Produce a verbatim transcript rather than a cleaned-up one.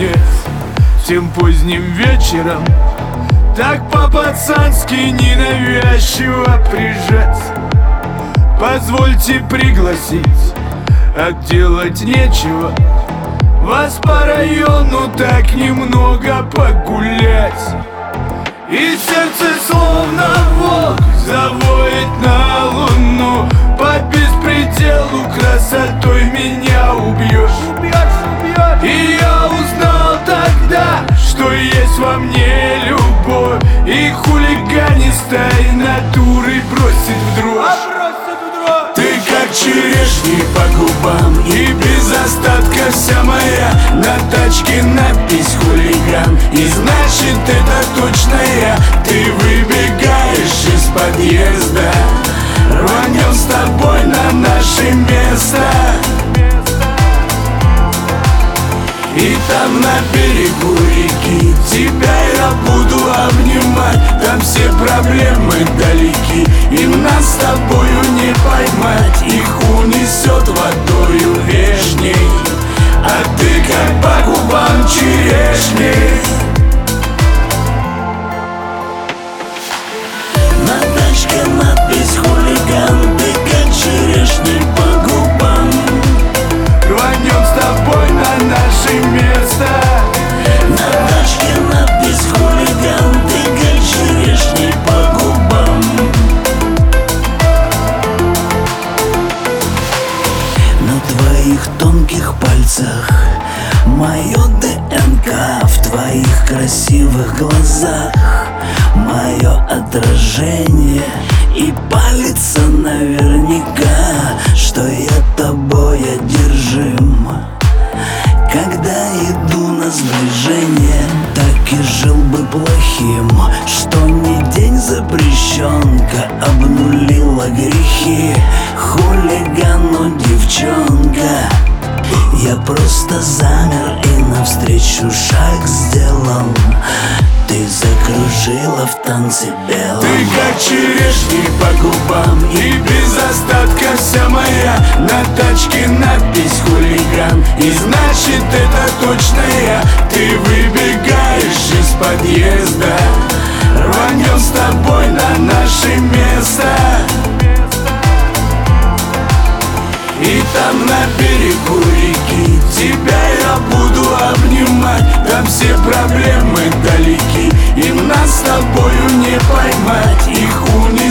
наконец, тем поздним вечером так по-пацански ненавязчиво прижать. Позвольте пригласить, отделать нечего, вас по району так немного погулять. И сердце словно волк завоет на луну, по беспределу красотой меня убьешь. И я узнал тогда, что есть во мне любовь, и хулиганистой натурой бросит в дрожь. Ты как черешни по губам, и без остатка вся моя. На тачке надпись «Хулиган», и значит это точно я. Ты выбегаешь из подъезда, рванем с тобой на наше место. И там на берегу реки тебя я буду обнимать. Там все проблемы далеки, и нас с тобою не поймать. Их унесет водою вешней, а ты как по губам черешни. На тачке надпись «Хулиган», ты как черешни по губам. Рванем с тобой на наше место. На тачке надпись «Хулиган», ты как черешни по губам. На твоих тонких пальцах мое ДНК, в твоих красивых глазах мое отражение. И палится наверняка, что я тобой одержим. Когда иду на сближение, так и жил бы плохим. Что не день запрещенка обнулила грехи. Хулиган, но девчонка, я просто замер и навстречу шаг сделал. Ты закружила в танце белом. Ты как черешни по губам, и без остатка вся моя. На тачке надпись «Хулиган», и значит это точно я. Ты выбегаешь из подъезда, рванем с тобой на наше место. И там на берегу реки тебя я буду обнимать. Там все проблемы далеки, и нас с тобою не поймать. Их унесет